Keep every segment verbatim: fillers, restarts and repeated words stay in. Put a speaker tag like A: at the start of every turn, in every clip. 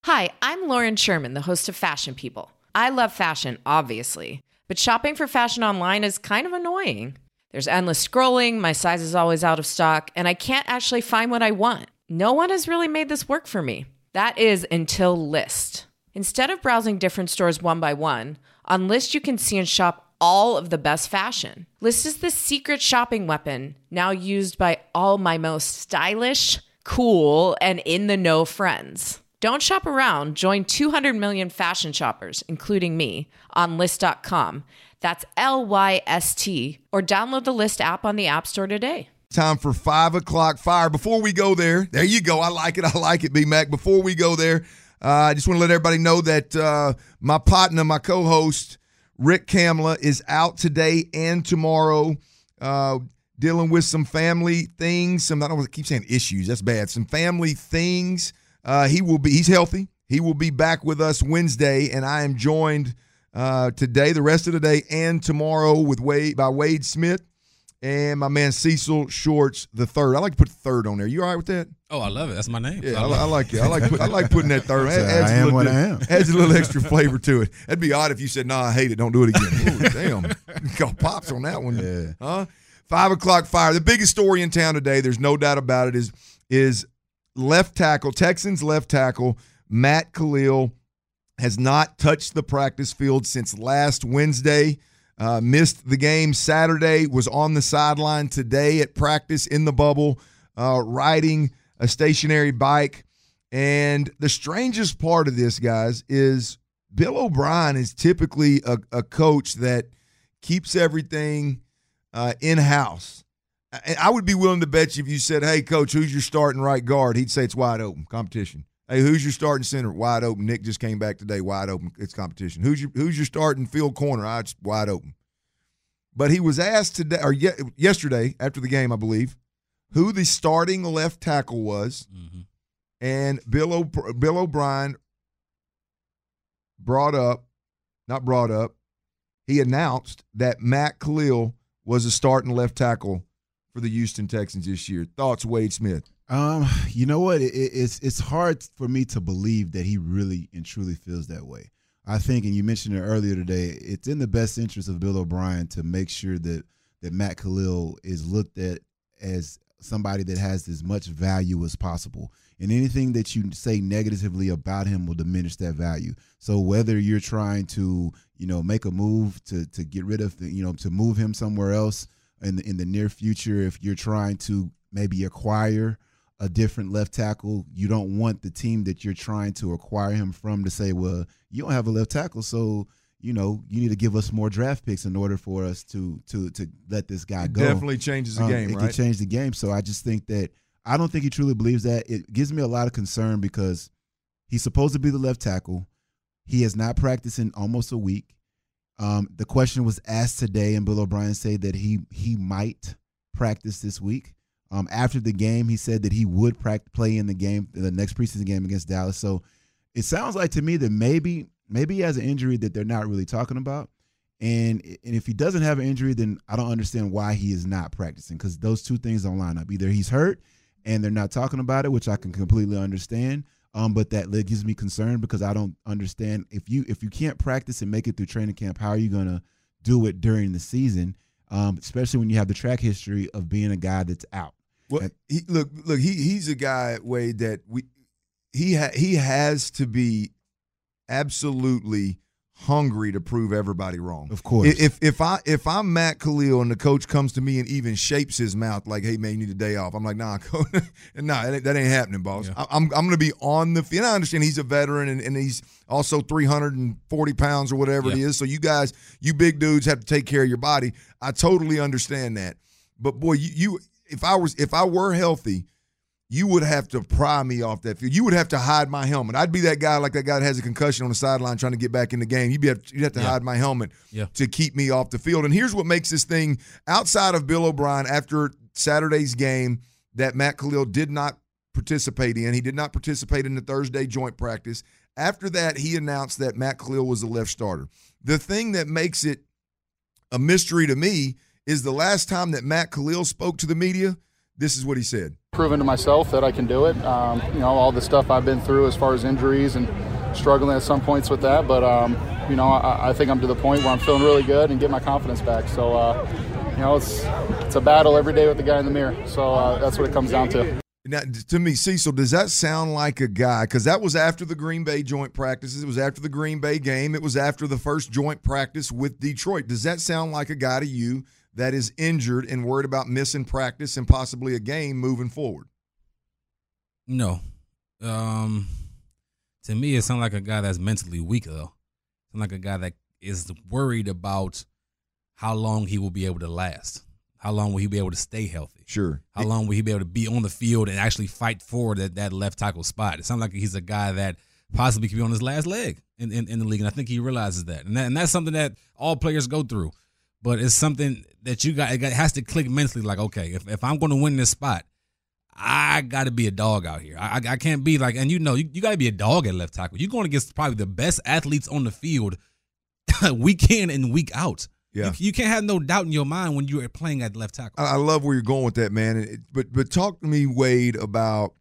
A: Hi, I'm Lauren Sherman, the host of Fashion People. I love fashion, obviously, but shopping for fashion online is kind of annoying. There's endless scrolling, my size is always out of stock, and I can't actually find what I want. No one has really made this work for me. That is until Lyst. Instead of browsing different stores one by one, on Lyst you can see and shop all of the best fashion. Lyst is the secret shopping weapon, now used by all my most stylish, cool, and in-the-know friends. Don't shop around. Join two hundred million fashion shoppers, including me, on Lyst dot com. That's L Y S T. Or download the Lyst app on the App Store today.
B: Time for five o'clock fire. Before we go there, there you go. I like it. I like it, B-Mac. Before we go there, uh, I just want to let everybody know that uh, my partner, my co-host, Rick Kamla, is out today and tomorrow uh, dealing with some family things. Some, I don't want to keep saying issues. That's bad. Some family things. Uh, he will be, he's healthy. He will be back with us Wednesday, and I am joined uh, today, the rest of the day, and tomorrow with Wade by Wade Smith and my man Cecil Shorts the third. I like to put the third on there. You all right with that?
C: Oh, I love it. That's my name.
B: Yeah,
C: So
B: I,
C: I,
B: li- I like it. I like put, I like putting that third.
D: So
B: Adds
D: I
B: a
D: am
B: little
D: what
B: bit-
D: I am.
B: Adds a little extra flavor to it. That'd be odd if you said, "No, nah, I hate it. Don't do it again." Ooh, damn, got pops on that one.
D: Yeah.
B: Huh? Five o'clock fire. The biggest story in town today, there's no doubt about it, is is left tackle, Texans left tackle, Matt Kalil has not touched the practice field since last Wednesday. Uh, missed the game Saturday, was on the sideline today at practice in the bubble, uh, riding a stationary bike. And the strangest part of this, guys, is Bill O'Brien is typically a, a coach that keeps everything uh, in-house. I, I would be willing to bet you if you said, hey, coach, who's your starting right guard? He'd say it's wide open, competition. Hey, who's your starting center? Wide open. Nick just came back today. Wide open. It's competition. Who's your Who's your starting field corner? Ah, it's wide open. But he was asked today or ye- yesterday after the game, I believe, who the starting left tackle was,
C: mm-hmm.
B: and Bill o- Bill O'Brien brought up, not brought up, he announced that Matt Kalil was a starting left tackle for the Houston Texans this year. Thoughts, Wade Smith?
D: Um, you know what? It, it's it's hard for me to believe that he really and truly feels that way. I think, and you mentioned it earlier today, it's in the best interest of Bill O'Brien to make sure that that Matt Kalil is looked at as somebody that has as much value as possible. And anything that you say negatively about him will diminish that value. So whether you're trying to, you know, make a move to to get rid of, the, you know, to move him somewhere else in the, in the near future, if you're trying to maybe acquire a different left tackle, you don't want the team that you're trying to acquire him from to say, well, you don't have a left tackle, so you know you need to give us more draft picks in order for us to to to let this guy
B: It
D: go.
B: definitely changes the
D: Um,
B: game,
D: it
B: right?
D: can change the game. So I just think that I don't think he truly believes that. It gives me a lot of concern because he's supposed to be the left tackle. He has not practiced in almost a week. Um, the question was asked today, and Bill O'Brien said that he he might practice this week. Um, after the game, he said that he would practice, play in the game, the next preseason game against Dallas. So it sounds like to me that maybe maybe he has an injury that they're not really talking about. And, and if he doesn't have an injury, then I don't understand why he is not practicing, because those two things don't line up. Either he's hurt and they're not talking about it, which I can completely understand. Um, but that gives me concern because I don't understand if you if you can't practice and make it through training camp, how are you going to do it during the season, um, especially when you have the track history of being a guy that's out.
B: Well, he, look, look, he he's a guy, Wade, that we he ha, he has to be absolutely hungry to prove everybody wrong.
D: Of course.
B: If if I if I'm Matt Kalil and the coach comes to me and even shapes his mouth like, "Hey man, you need a day off," I'm like, "Nah, coach, nah, that ain't, that ain't happening, boss."
C: Yeah.
B: I, I'm I'm gonna be on the field. I understand he's a veteran and, and he's also three hundred forty pounds or whatever
C: Yeah.
B: it is. So you guys, you big dudes, have to take care of your body. I totally understand that. But boy, you, you if I was if I were healthy, you would have to pry me off that field. You would have to hide my helmet. I'd be that guy like that guy that has a concussion on the sideline trying to get back in the game. You'd, be, you'd have to
C: Yeah.
B: hide my helmet
C: Yeah.
B: to keep me off the field. And here's what makes this thing, outside of Bill O'Brien, after Saturday's game that Matt Kalil did not participate in. He did not participate in the Thursday joint practice. After that, he announced that Matt Kalil was the left starter. The thing that makes it a mystery to me is the last time that Matt Kalil spoke to the media, this is what he said.
C: proven to myself that I can do it. Um, you know, all the stuff I've been through as far as injuries and struggling at some points with that. But, um, you know, I, I think I'm to the point where I'm feeling really good and get my confidence back. So, uh, you know, it's it's a battle every day with the guy in the mirror. So uh, that's what it comes down to.
B: Now, to me, Cecil, does that sound like a guy? Because that was after the Green Bay joint practices. It was after the Green Bay game. It was after the first joint practice with Detroit. Does that sound like a guy to you that is injured and worried about missing practice and possibly a game moving forward?
E: No. Um, to me, it sounds like a guy that's mentally weak, though. It sounds like a guy that is worried about how long he will be able to last. How long will he be able to stay healthy?
B: Sure.
E: How long will he be able to be on the field and actually fight for that, that left tackle spot? It sounds like he's a guy that possibly could be on his last leg in, in, in the league, and I think he realizes that. And, that. and that's something that all players go through. But it's something that you got, it has to click mentally, like, okay, if, if I'm going to win this spot, I got to be a dog out here. I, I can't be like, and you know, you, you got to be a dog at left tackle. You're going against probably the best athletes on the field week in and week out.
B: Yeah.
E: You, you can't have no doubt in your mind when you're playing at left tackle.
B: I, I love where you're going with that, man. It, but but talk to me, Wade, about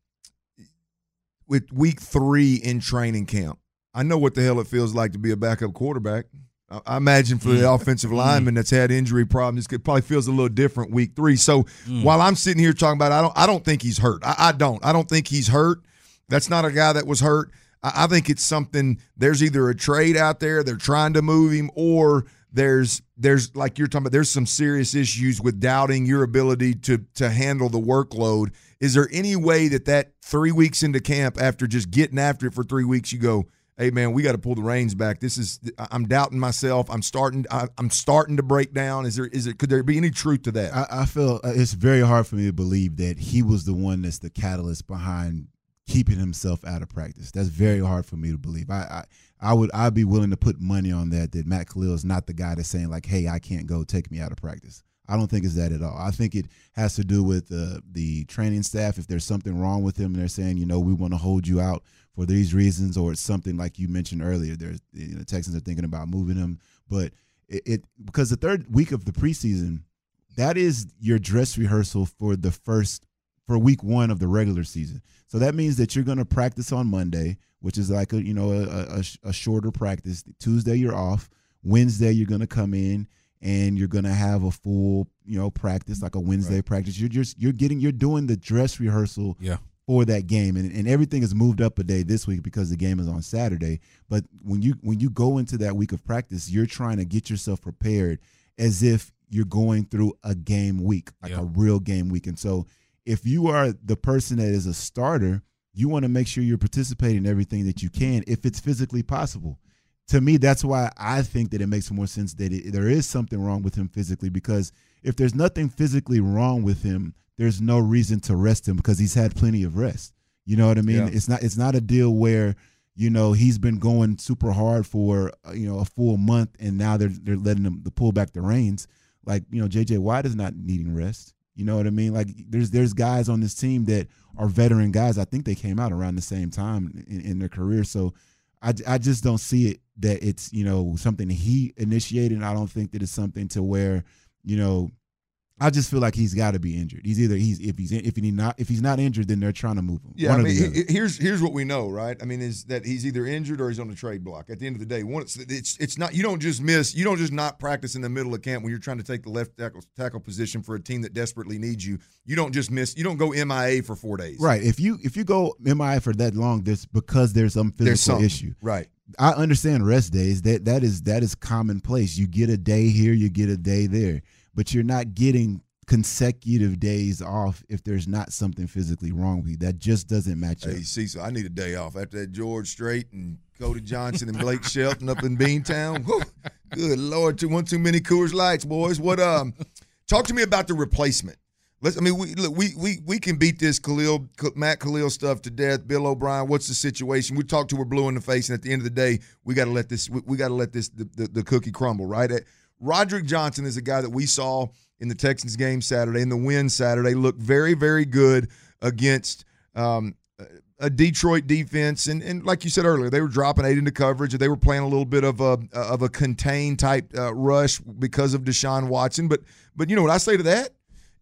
B: with week three in training camp. I know what the hell it feels like to be a backup quarterback. I, I imagine for the mm. offensive lineman that's had injury problems, it probably feels a little different week three. So mm. while I'm sitting here talking about it, I don't I don't think he's hurt. I, I don't. I don't think he's hurt. That's not a guy that was hurt. I, I think it's something, there's either a trade out there, they're trying to move him, or There's, there's like you're talking about, there's some serious issues with doubting your ability to to handle the workload. Is there any way that that three weeks into camp, after just getting after it for three weeks, you go, hey man, we got to pull the reins back. This is, I'm doubting myself. I'm starting, I, I'm starting to break down. Is there, is it, could there be any truth to that?
D: I, I feel it's very hard for me to believe that he was the one that's the catalyst behind keeping himself out of practice. That's very hard for me to believe. I, I I would I'd be willing to put money on that, that Matt Kalil is not the guy that's saying like, hey, I can't go, take me out of practice. I don't think it's that at all. I think it has to do with uh, the training staff. If there's something wrong with him and they're saying, you know, we want to hold you out for these reasons, or it's something like you mentioned earlier, there's, you know, the Texans are thinking about moving him. But it, it because the third week of the preseason, that is your dress rehearsal for the first for week one of the regular season. So that means that you're going to practice on Monday, which is like a, you know, a, a, a shorter practice. Tuesday you're off. Wednesday you're going to come in and you're going to have a full, you know, practice, like a Wednesday right. practice. You're just you're getting you're doing the dress rehearsal
E: yeah.
D: for that game, and and everything is moved up a day this week because the game is on Saturday. But when you when you go into that week of practice, you're trying to get yourself prepared as if you're going through a game week, like yeah. a real game week. And so if you are the person that is a starter, you want to make sure you're participating in everything that you can if it's physically possible. To me, that's why I think that it makes more sense that it, there is something wrong with him physically, because if there's nothing physically wrong with him, there's no reason to rest him because he's had plenty of rest. You know what I mean? Yeah. It's not it's not a deal where, you know, he's been going super hard for, you know, a full month and now they're they're letting him to pull back the reins. Like, you know, J J Watt is not needing rest. You know what I mean? Like there's there's guys on this team that are veteran guys. I think they came out around the same time in, in their career. So I, I just don't see it that it's, you know, something he initiated. I don't think that it's something to where, you know, I just feel like he's got to be injured. He's either he's if he's if he not if he's not injured, then they're trying to move him.
B: Yeah, One I mean, he, here's here's what we know, right? I mean, is that he's either injured or he's on the trade block. At the end of the day, one it's it's it's not you don't just miss you don't just not practice in the middle of camp when you're trying to take the left tackle tackle position for a team that desperately needs you. You don't just miss. You don't go M I A for four days.
D: Right. If you if you go M I A for that long, there's because there's some physical
B: there's
D: issue.
B: Right.
D: I understand rest days. That that is that is commonplace. You get a day here, you get a day there, but you're not getting consecutive days off if there's not something physically wrong with you. That just doesn't match
B: hey,
D: up.
B: Hey, Cecil, I need a day off after that George Strait and Cody Johnson and Blake Shelton up in Beantown. Whew, good Lord, too one too many Coors Lights, boys. What um? Talk to me about the replacement. Let's. I mean, we look, we we we can beat this Khalil Matt Khalil stuff to death. Bill O'Brien, what's the situation? We talk to we're blue in the face, and at the end of the day, we got to let this we, we got to let this the, the, the cookie crumble, right? Roderick Johnson is a guy that we saw in the Texans game Saturday, in the win Saturday, looked very, very good against um, a Detroit defense. And, and like you said earlier, they were dropping eight into coverage. They were playing a little bit of a of a contained type uh, rush because of Deshaun Watson. But, but you know what I say to that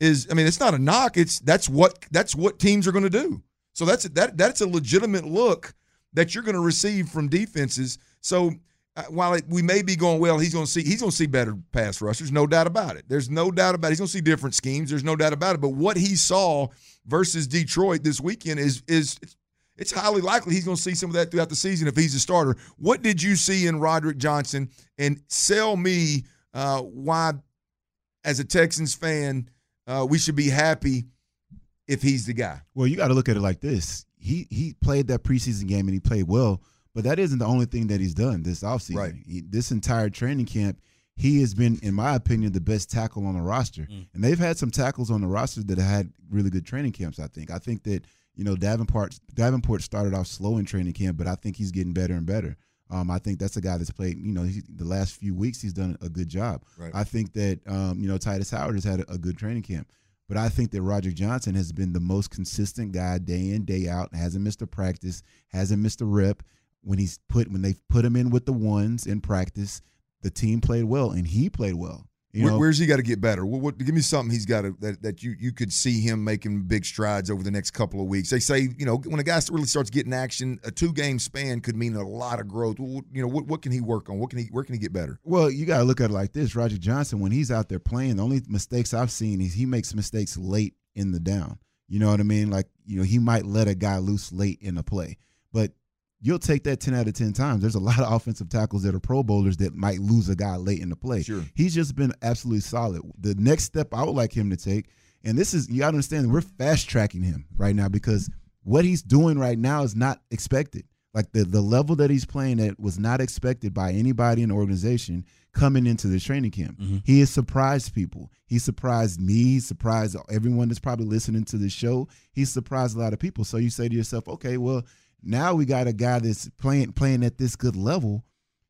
B: is, I mean, it's not a knock. It's that's what that's what teams are going to do. So that's that that's a legitimate look that you're going to receive from defenses. So uh, while it, we may be going, well, he's going to see he's going to see better pass rushers, no doubt about it. There's no doubt about it. He's going to see different schemes. There's no doubt about it. But what he saw versus Detroit this weekend is is it's, it's highly likely he's going to see some of that throughout the season if he's a starter. What did you see in Roderick Johnson? And sell me uh, why, as a Texans fan, uh, we should be happy if he's the guy.
D: Well, you got to look at it like this. He he played that preseason game and he played well, but that isn't the only thing that he's done this offseason.
B: Right.
D: He, this entire training camp, he has been, in my opinion, the best tackle on the roster. Mm. And they've had some tackles on the roster that have had really good training camps, I think. I think that, you know, Davenport Davenport started off slow in training camp, but I think he's getting better and better. Um, I think that's a guy that's played, you know, he, the last few weeks he's done a good job.
B: Right.
D: I think that, um, you know, Titus Howard has had a, a good training camp. But I think that Roderick Johnson has been the most consistent guy day in, day out, hasn't missed a practice, hasn't missed a rep. When he's put when they've put him in with the ones in practice, the team played well and he played well. You
B: Where,
D: know,
B: where's he got to get better? What, what, give me something he's got to that, that you you could see him making big strides over the next couple of weeks. They say, you know, when a guy really starts getting action, a two game span could mean a lot of growth. You know, what what can he work on? What can he where can he get better?
D: Well, you got to look at it like this. Roderick Johnson, when he's out there playing, the only mistakes I've seen is he makes mistakes late in the down. You know what I mean? Like, you know, he might let a guy loose late in a play, but you'll take that ten out of ten times. There's a lot of offensive tackles that are Pro Bowlers that might lose a guy late in the play.
B: Sure.
D: He's just been absolutely solid. The next step I would like him to take, and this is, you got to understand, we're fast tracking him right now because what he's doing right now is not expected. Like the, the level that he's playing at was not expected by anybody in the organization coming into the training camp. Mm-hmm. He has surprised people. He surprised me. He surprised everyone that's probably listening to the show. He surprised a lot of people. So you say to yourself, okay, well, now we got a guy that's playing playing at this good level.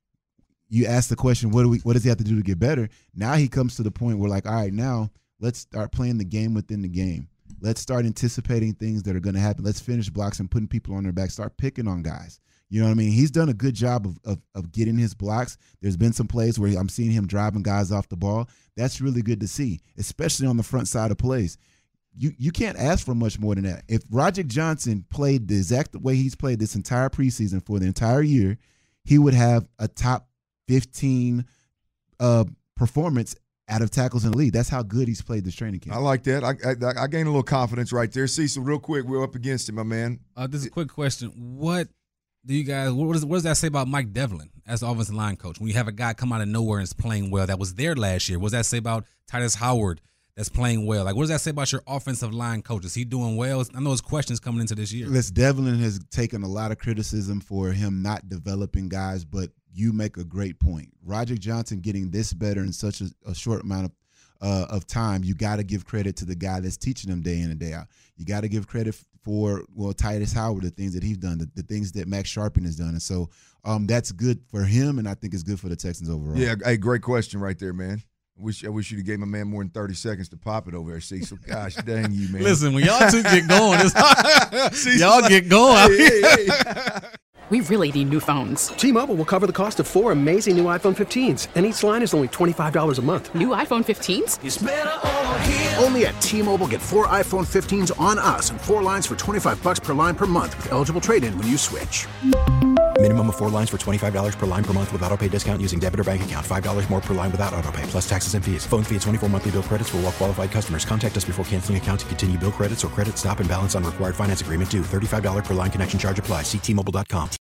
D: You ask the question, what do we? What does he have to do to get better? Now he comes to the point where, like, all right, now let's start playing the game within the game. Let's start anticipating things that are going to happen. Let's finish blocks and putting people on their back. Start picking on guys. You know what I mean? He's done a good job of, of of getting his blocks. There's been some plays where I'm seeing him driving guys off the ball. That's really good to see, especially on the front side of plays. You you can't ask for much more than that. If Roderick Johnson played the exact way he's played this entire preseason for the entire year, he would have a top fifteen uh, performance out of tackles in the league. That's how good he's played this training camp.
B: I like that. I I, I gained a little confidence right there. Cecil, real quick, we're up against him, my man.
E: Uh, this is a quick question. What do you guys? What does what does that say about Mike Devlin as the offensive line coach? When you have a guy come out of nowhere and is playing well, that was there last year. What does that say about Titus Howard? That's playing well. Like, what does that say about your offensive line coach? Is he doing well? I know there's questions coming into this year.
D: Listen, Devlin has taken a lot of criticism for him not developing guys, but you make a great point. Roderick Johnson getting this better in such a, a short amount of uh, of time, you got to give credit to the guy that's teaching them day in and day out. You got to give credit for, well, Titus Howard, the things that he's done, the, the things that Max Sharpen has done. And so um, that's good for him, and I think it's good for the Texans overall.
B: Yeah, hey, great question right there, man. I wish I wish you'd have gave my man more than thirty seconds to pop it over there, Cecil. Gosh dang you, man.
E: Listen, when y'all two get going, it's y'all get going.
B: Hey, hey, hey.
F: We really need new phones.
G: T-Mobile will cover the cost of four amazing new iPhone fifteens, and each line is only twenty-five dollars a month.
F: New iPhone fifteens?
H: It's better over here. Only at T-Mobile, get four iPhone fifteens on us and four lines for twenty-five bucks per line per month with eligible trade-in when you switch.
I: Minimum of four lines for twenty-five dollars per line per month with autopay discount using debit or bank account. five dollars more per line without autopay, plus taxes and fees. Phone fee at twenty-four monthly bill credits for well-qualified customers. Contact us before canceling account to continue bill credits or credit stop and balance on required finance agreement due. thirty-five dollars per line connection charge applies. See T Mobile dot com.